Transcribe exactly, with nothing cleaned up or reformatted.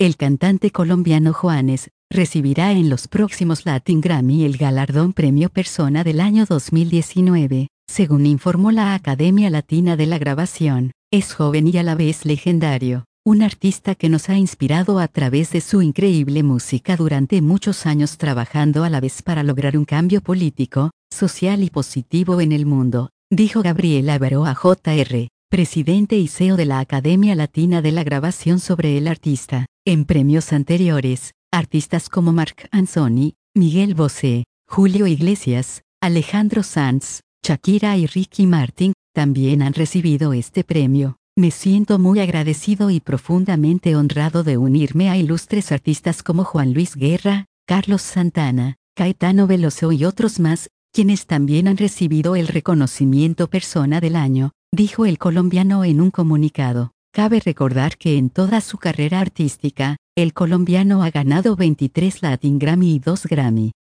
El cantante colombiano Juanes recibirá en los próximos Latin Grammy el galardón Premio Persona del año dos mil diecinueve, según informó la Academia Latina de la Grabación. Es joven y a la vez legendario, un artista que nos ha inspirado a través de su increíble música durante muchos años, trabajando a la vez para lograr un cambio político, social y positivo en el mundo, dijo Gabriel Avaroa J R, presidente y C E O de la Academia Latina de la Grabación, sobre el artista. En premios anteriores, artistas como Marc Anthony, Miguel Bosé, Julio Iglesias, Alejandro Sanz, Shakira y Ricky Martin también han recibido este premio. Me siento muy agradecido y profundamente honrado de unirme a ilustres artistas como Juan Luis Guerra, Carlos Santana, Caetano Veloso y otros más, quienes también han recibido el reconocimiento Persona del Año, dijo el colombiano en un comunicado. Cabe recordar que en toda su carrera artística, el colombiano ha ganado veintitrés Latin Grammy y dos Grammy.